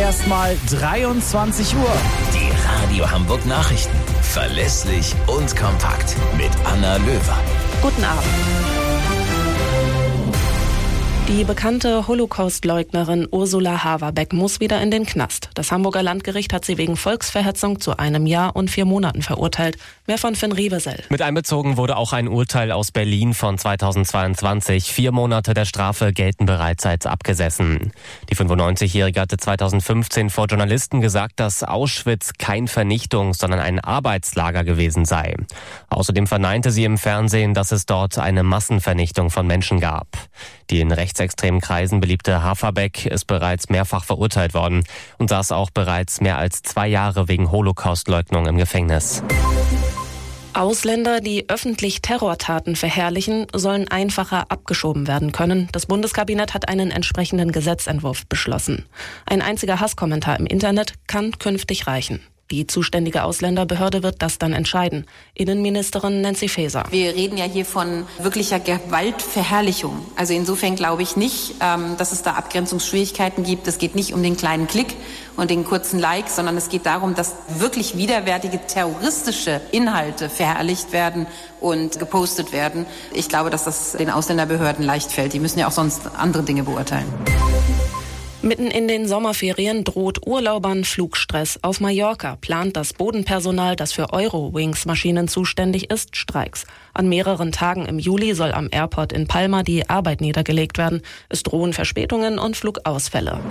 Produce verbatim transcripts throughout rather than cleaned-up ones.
erstmal dreiundzwanzig Uhr. Die Radio Hamburg Nachrichten. Verlässlich und kompakt. Mit Anna Löwer. Guten Abend. Die bekannte Holocaust-Leugnerin Ursula Haverbeck muss wieder in den Knast. Das Hamburger Landgericht hat sie wegen Volksverhetzung zu einem Jahr und vier Monaten verurteilt. Mehr von Finn Riebesell. Mit einbezogen wurde auch ein Urteil aus Berlin von zweitausendzweiundzwanzig. Vier Monate der Strafe gelten bereits als abgesessen. Die fünfundneunzigjährige hatte zweitausendfünfzehn vor Journalisten gesagt, dass Auschwitz kein Vernichtungs-, sondern ein Arbeitslager gewesen sei. Außerdem verneinte sie im Fernsehen, dass es dort eine Massenvernichtung von Menschen gab. Die in rechtsextremen Kreisen beliebte Haverbeck ist bereits mehrfach verurteilt worden und saß auch bereits mehr als zwei Jahre wegen Holocaustleugnung im Gefängnis. Ausländer, die öffentlich Terrortaten verherrlichen, sollen einfacher abgeschoben werden können. Das Bundeskabinett hat einen entsprechenden Gesetzentwurf beschlossen. Ein einziger Hasskommentar im Internet kann künftig reichen. Die zuständige Ausländerbehörde wird das dann entscheiden. Innenministerin Nancy Faeser. Wir reden ja hier von wirklicher Gewaltverherrlichung. Also insofern glaube ich nicht, dass es da Abgrenzungsschwierigkeiten gibt. Es geht nicht um den kleinen Klick und den kurzen Like, sondern es geht darum, dass wirklich widerwärtige terroristische Inhalte verherrlicht werden und gepostet werden. Ich glaube, dass das den Ausländerbehörden leicht fällt. Die müssen ja auch sonst andere Dinge beurteilen. Mitten in den Sommerferien droht Urlaubern Flugstress. Auf Mallorca plant das Bodenpersonal, das für Eurowings-Maschinen zuständig ist, Streiks. An mehreren Tagen im Juli soll am Airport in Palma die Arbeit niedergelegt werden. Es drohen Verspätungen und Flugausfälle.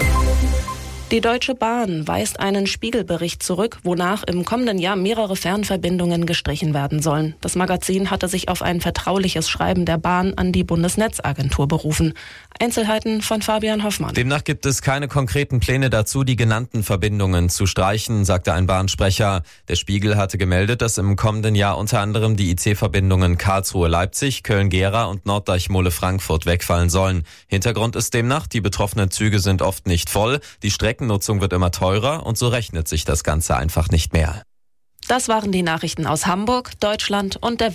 Die Deutsche Bahn weist einen Spiegelbericht zurück, wonach im kommenden Jahr mehrere Fernverbindungen gestrichen werden sollen. Das Magazin hatte sich auf ein vertrauliches Schreiben der Bahn an die Bundesnetzagentur berufen. Einzelheiten von Fabian Hoffmann. Demnach gibt es keine konkreten Pläne dazu, die genannten Verbindungen zu streichen, sagte ein Bahnsprecher. Der Spiegel hatte gemeldet, dass im kommenden Jahr unter anderem die I C-Verbindungen Karlsruhe-Leipzig, Köln-Gera und Norddeich-Mole-Frankfurt wegfallen sollen. Hintergrund ist demnach, die betroffenen Züge sind oft nicht voll, die Streckennutzung wird immer teurer und so rechnet sich das Ganze einfach nicht mehr. Das waren die Nachrichten aus Hamburg, Deutschland und der Welt.